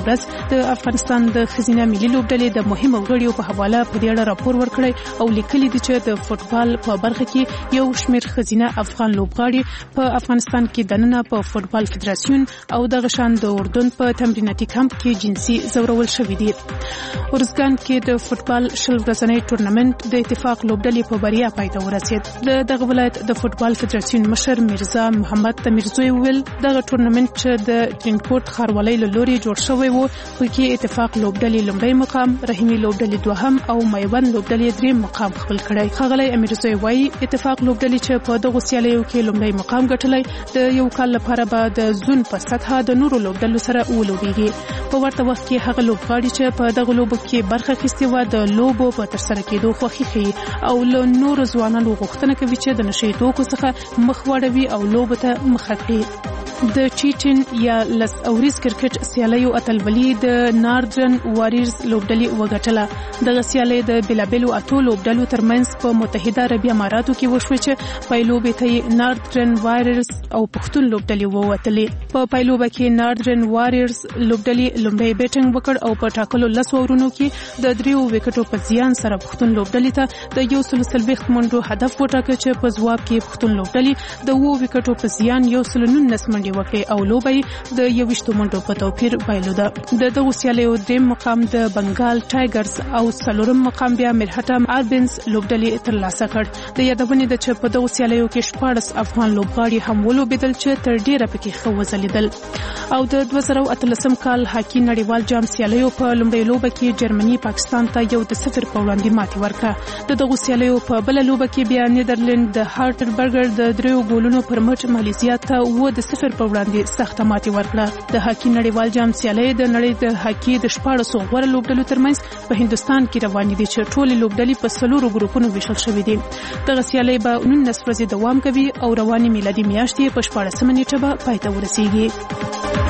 ورځ د افغانستان د ښځینه ملي لوبډلې د مهمو غړیو په حواله په دې اړه راپور ورکړی او لیکلي دي چې د فوټبال په برخه کې یو شمېر ښځینه افغان لوبغاړي په افغانستان کې دننه په فوټبال فدراسیون او د غشان د اردن په تمریناتي کمپ کې جنسي زورول شوي دي. ورزګان کې د فوټبال شل ورځنی ټورنمنت د اتفاق لوبډلې په بریا پای ته ورسېد. دغه ولایت د فوټبال فدراسیون مشر میرزا محمد تمیرزوی ویل دغه ټورنمنت چې د ټرینکوټ ښاروالۍ له لوري جوړ شوی و په کې اتفاق لوبډلې لومړی مقام، رحیمي لوبډلې دوهم او میوند لوبډلې دریم مقام خپل کړی. ښاغلی امیرزوی وایي اتفاق لوبډلې چې په دغه سیالیو کې لومړی مقام ګټلی د یو کال لپاره به د زون په سطحه د نورو لوبډلو سره ولوبېږي. په ورته وخت کې هغه لوبغاړي چې په دغه لوبو کې برخه اخیستې وه د لوبو په ترسره کېدو خوښي ښیي او له نورو ځوانانو غوښتنه کوي چې د نشهیي توکو څخه مخ واړوي او لوبو ته مخه کړي. د چیټن یا لس اوریز کرکټ سیالیو اتلولي د ناردرن واریرز لوبډلې وګټله. دغه سیالي د بېلابېلو اتو لوبډلو ترمنځ په متحده عربي اماراتو کې وشوه چې پایلوبې ته ناردرن واریرز او پښتون لوبډلې ووتلې. په پایلوبه کې ناردرن واریرز لوبډلې لومړی بیټینګ وکړ او په ټاکلو 10 اورونو کې د 3 وکټو په زیان سره پښتون لوبډلې ته د 140 منډو هدف وټاکه چې په ځواب کې پښتون لوبډلې د 2 وکټو په زیان 119 منډې وکړې او لوبې د 21 منډو په توپیر بایلوده. د دغه سیالیو دریم مقام د بنگال ټایګرز او څلورم مقام بیا مرهټم آربنز لوبډلې ترلاسه کړ. د یادونې د چې په دغه سیالیو کې 14 افغان لوبغاړي هم ولوبېدل چې تر ډیره پکې ښه وځلیدل. او د 2013 کال هاکي نړیوال جام سیالیو په لومړۍ لوبه کې جرمني پاکستان ته 1-0 په وړاندې ماتې ورکړه. د دغه سیالیو په بل لوبه کې بیا نیدرلند د هارټربرګر د 3 ګولونو پر مټ مالیزیا ته 0-0 په وړاندې سخته ماتې ورکړه. د هاکي نړیوال جام سیالۍ د نړۍ د هاکي د 14 غوره لوبډلو ترمنځ په هندستان کې روانې دي چې ټولې لوبډلې په 4 ګروپونو ویشل شوې دي. دغه سیالۍ به 19 ورځې دوام کوي او روانې میلادي میاشتې په 14 نیټه به پای ته ورسیږي.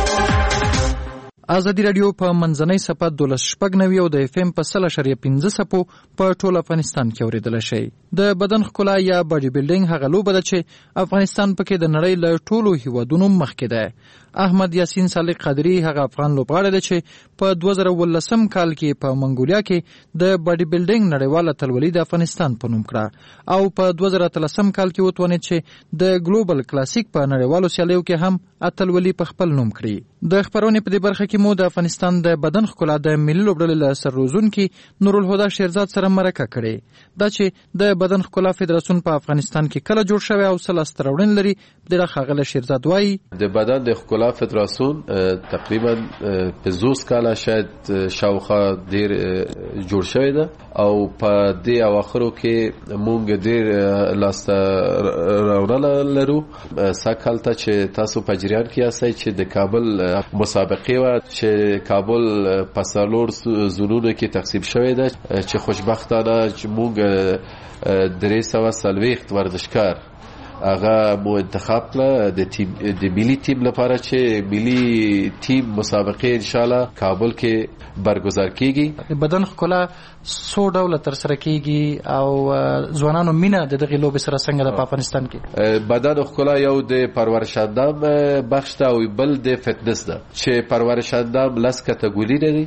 ازادي رادیو په منځنۍ صفحه 12.9 او د FM په 100.15 صفو په ټول افغانستان کې اوریدل شي. د بدن ښکلا یا باډي بلډینګ هغه لوبه ده چې افغانستان پکې د نړۍ له ټولو هیوادونو مخکې ده. احمد یاسین صالح قادری هغه افغان لوبغاړی دی چې په 2013 کال کې په منګولیا کې د باډي بلډینګ نړیواله اتلولي د افغانستان په نوم کړه او په 2013 کال کې وتوانید چې د ګلوبل کلاسیک په نړیوالو سیالیو کې هم اتلولي په خپل نوم کړي. د خبرونې په دې برخه کې مو د افغانستان د بدن ښکلا د ملي لوبډلې له سرروزونکي نورالهدى شیرزاد سره مرکه کړې. دا چې د بدن ښکلا فدراسیون په افغانستان کې کله جوړ شوی او څه لاسته راوړنې لري د ښاغلی شیرزاد وایي د بدن د ښکلا فدراسیون تقریبا 50 کاله شاید شاوخوا ډیر جوړ شوی ده او په دې اواخرو کې مونږ ډیر لاسته راوړنه لرو. ساکال ته چې تاسو په جریان کې یاستئ چې د کابل مسابقه و چې کابل په 4 زونونو کې تقسیم شوی ده چې خوشبختانه چې مونږ 340 ورزشکار هغه مو انتخاب کړه د ملي ټیم لپاره چې ملي ټیم مسابقه ان شاء الله کابل کې برگزار کیږي. بدن ښکلا څو ډول تر سره کیږي او ځوانانو مینه د دغه لوبې سره څنګه د افغانستان کې؟ بدن ښکلا یو د پرورش اندام بخش ته او بل د فټنس ده چې پرورش اندام 10 کټګوري لري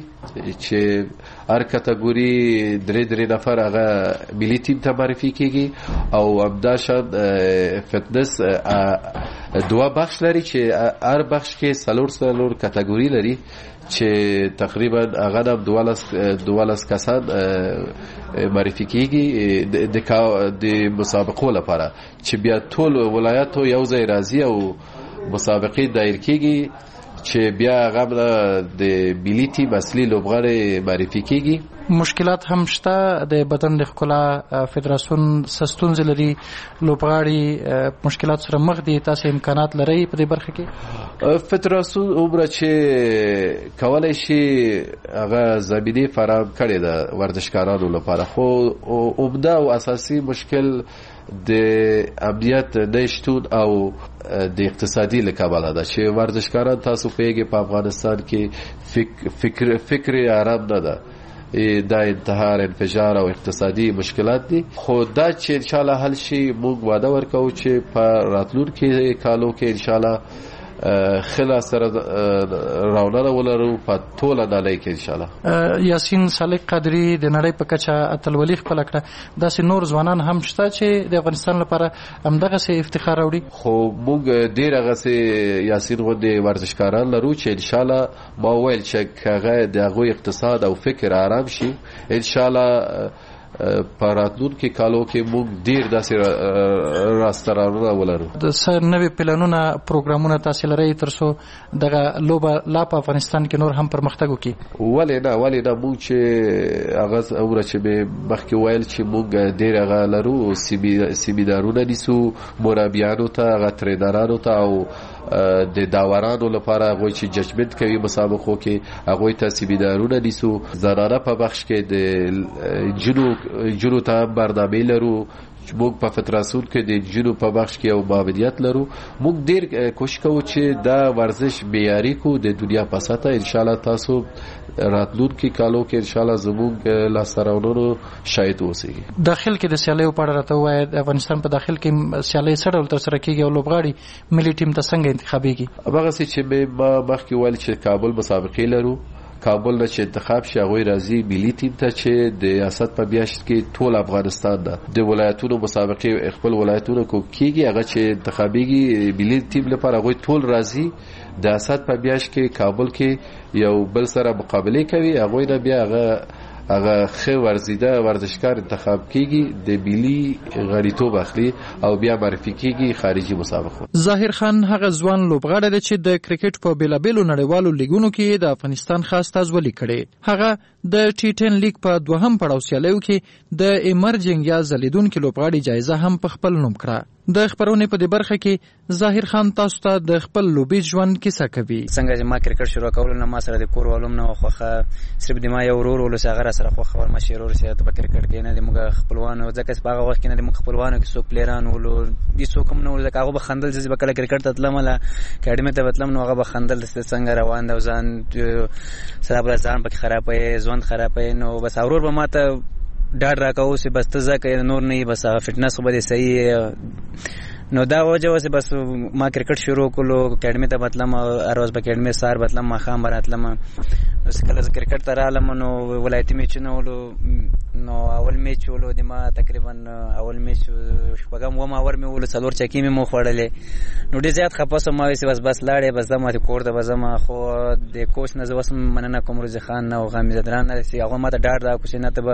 چې هر کټګوري 3 نفر هغه ملي ټیم ته معرفي کیږي او همداشان فټنس 2 بخش لري چې هر بخش کې 4 کټګوري لري چې تقریبا هغه 12 کسان معرفي کیږي د مسابقو لپاره چې بیا ټول ولایتو یو ځای راځي او مسابقې دایر کیږي چې بیا هغه د ملي ټیم اصلي لوبغاړي معرفي کیږي. مشکلات هم شته د بدن د ښکلا فدراسیون ستونزې لري، لوبغاړي مشکلات سره مخ دي، تاسو امکانات لرئ په دې برخه کې؟ فدراسیون عمره چې کولای شي هغه زمینه فراهم کړي د ورزشکارانو لپاره، خو عمده او اساسي مشکل د امنیت نشتون او د اقتصادي لکباله ده چې ورزشکاران تاسو پیږي په افغانستان کې فکر آرام نه ده، دا انتحار، انفجار او اقتصادي مشکلات دي. خو دا چې ان شاء الله حل شي، موږ وعده ورکوو چې په راتلونکي کالو کې ان شاء الله خلا سره راوړل ولرو په ټوله نړۍ کې ان شاء الله. یاسین صالح قادری د نړۍ په کچه اتلولي خپل کړه، داسې نور ځوانان هم شته چې د افغانستان لپاره همدغه سي افتخار راوړي. خو موږ ډیر هغه سي یاسین غوندې ورزشکاران لرو چې ان شاء الله ما ویل چې هغه د هغوی اقتصاد او فکر آرام شي ان شاء الله په راتلونکي کالو کې موږ ډیر داسې راسترانونه ولرو. د نوي پلانونه پروګرامونه تاسو لرئ ترڅو دغه لوبه لا په افغانستان کې نور هم پرمختګ وکړي؟ ولې نه موږ چې هغه اوره چې مخکې ویل چې موږ ډیر هغه لرو سیمینارونه نیسو مربیانو ته، هغه ترینرانو ته او د داورانو لپاره هغوی چې ججمنت کوي مسابقو کې هغوی ته سیمینارونه نیسو. زنانه په بخش کې د جنو ته برنامه لرو. موږ په فدراسیون کې د جنو په بخش کې یو معاونیت لرو. موږ ډیر کوشش کوو چې دا ورزش معیاري کو د دنیا په سطح. ان شاء الله تاسو راتلونکي کالو کې ان شاء الله زموږ لاسته شاهد اوسئ. داخل کې د سیالیو په اړه راته ووایئ، د افغانستان په داخل کې سیالۍ څه ډول ترسره کیږي او لوبغاړي ملي ټیم ته څنګه انتخابیږي؟ هغسې چې ما مخکې ویل چې کابل مسابقې لرو، کابل نه چې انتخاب شي هغوی راځي ملي ټیم ته چې د ریاست په میاشت کې ټول افغانستان ده د ولایتونو مسابقې خپل ولایتونو کو کیږي. هغه چې انتخابیږي ملي ټیم لپاره هغوی ټول راځي د ریاست په میاشت کې کابل کې یو بل سره مقابله کوي. هغوی نه بیا هغه ښه ورزیده ورزشکار انتخاب کیږي، د ملي غړیتوب اخلي او بیا معرفي کیږي خارجي مسابقو. ظاهر خان هغه ځوان لوبغاړی دی چې د کرکټ په بیلابیلو نړیوالو لیګونو کې د افغانستان خاص استازولي کړې. هغه د ټي 10 لیګ په دوهم پړاو سیالیو کې د ایمرجنګ یا ځلیدونکي لوبغاړي جایزه هم په خپل نوم کړه. د خبرونې په دې برخه کې ظاهر خان تاسو ته د خپل لوبي ژوند کیسه کوي. څنګه چې ما کرکټ شروع کول نو ما سره د کور والوم نه خوخه صرف د ما یو ورور ول سره سره خوخه ور مشه ورور سره په کرکټ کې نه د موږ خپلوانو ځکه چې هغه وخت کې نه د موږ خپلوانو کې څوک پلیران ولو دي څوک هم نه ول ځکه هغه به خندل چې بکله کرکټ ته تلم لا اکیډمي ته وتلم نو هغه به خندل څنګه روان دی ځان سره بل ځان پکې خرابې ژوند خرابې نو بس اورور به ماته ډاډ راکاو چې بس ته ځکه نور نه بس فټنس خو به صحیح نو دا وجه وسه بس ما کرکټ شروع کولو اکیډمي ته بتلم اروز په اکیډمي سار بتلم ما خام براتلم نو کله کرکټ ته رالم نو ولایتي میچونه ولو نو اول میچ ولو د ما تقریبا اول میچ شپږم و ما ور می ول څلور چکی می مو خړلې نو ډیر زیات خپاسه ما وسی بس لاړې بس د ما کور ته بزم خو د کوچ نه زوسم مننه کوم روز خان نو غمی زدران نه سی هغه ما ته ډاډ را کوښ نه ته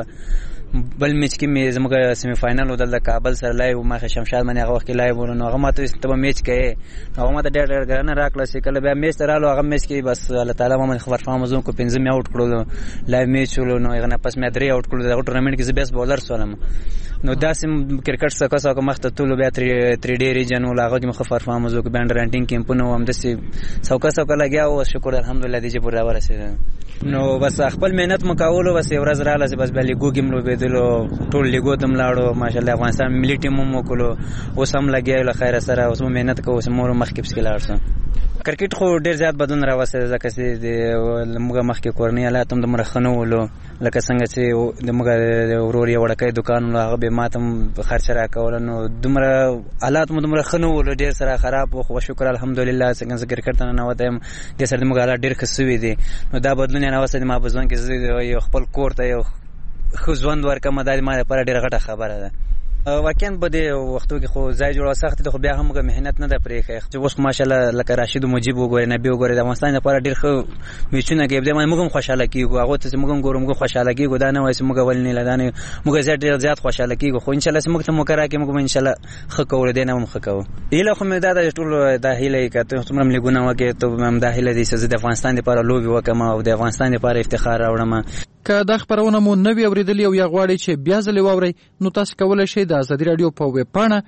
بل میچ کې می زموږ سیمی فائنل ودل د کابل سره لایو ما شمشاد منی هغه وخت لایو نو هغه ما ته ته میچ کې هغه ما ته ډېر ګرانه راکړه چې کله بیا میچ ترالو هغه میچ کې بس الله تعالی ما خبر فهمزون کو 15 می اوټ کړو لایو میچ ولو نو هغه نه پس می 3 اوټ کړو د ټورنمنت کې بیس بولر سولم نو داسې کرکټ څخه څخه مخته ټول بیا 3 ډی ریجن ول هغه کې خبر فهمزو کو بانډ رانټینګ کیمپونو هم دسي څوکا لګیا او شکر الحمدلله دې چې پورا ورسېد نو بس خپل مهنت مکاولو بس یو ورځ رااله بس بل لیګو کې ملو بدلو ټول لیګو تم لاړو ماشاءالله افغانستان ملي ټیم مو کولو اوس هم لګیا له خیر سره اوس مهنت کوو اوس مور مخکې پس کې لاړ کرکټ خو ډیر زیات بدون راوسته ځکه چې د موږ مخکې کورنۍ حالات هم د مرخنو ولو لکه څنګه چې د موږ ورور یو وړکې دکان نو هغه به ماتم خرچ راکول نو دومره حالات مو دومره خنو ولو ډیر سره خراب خو شکر الحمدلله څنګه کرکټ نه وته د سره د موږ حالات ډیر خسوي دي نو دا بدلون نه واسه ما په ځوان کې یو خپل کور ته یو خو ژوند ورکمه د ما لپاره ډیره غټه خبره ده واقعا په دې وختو کې خو ځای جوړه سخت دي خو بیا هم مهنت نه ده پرې چې اوس ماشاءالله لکه راشد مجيب وګوري نبی وګوري د افغانستان لپاره ډیر ښه میچونه کوي د موږ هم خوشاله کیږو هغه ته موږ ګورم موږ خوشاله کیږو دا نه وایي موږ ولني لدانه موږ زیات خوشاله کیږو خو ان شاء الله موږ ته مکرا کې موږ ان شاء الله ښه کول دي نه هم ښه کوو اله خو مې دا ټول د هیله کته څومره لګونه وکړي ته هم د هیله دي چې د افغانستان لپاره لوبي وکم او د افغانستان لپاره افتخار راوړم که دا خبرونه مو نوی اوریدلی او یا غواړئ چې بیا ځلې واورئ نو تاسو کولی شئ د ازادي راډیو په ویب پاڼه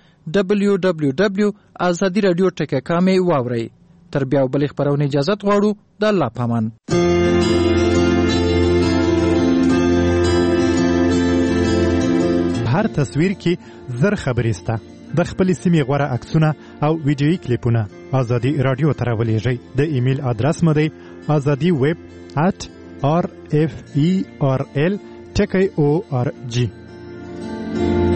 www.azadiradio.com واورئ تر بیا بلې خبرونه اجازه غواړو د الله پامان هر تصویر کې زر خبرې سته د خپل سیمې غوړه عکسونه او ویډیويي کلیپونه ازادي رادیو ته راولېږئ د ایمیل ادرس مو دی azadiweb@rferl.org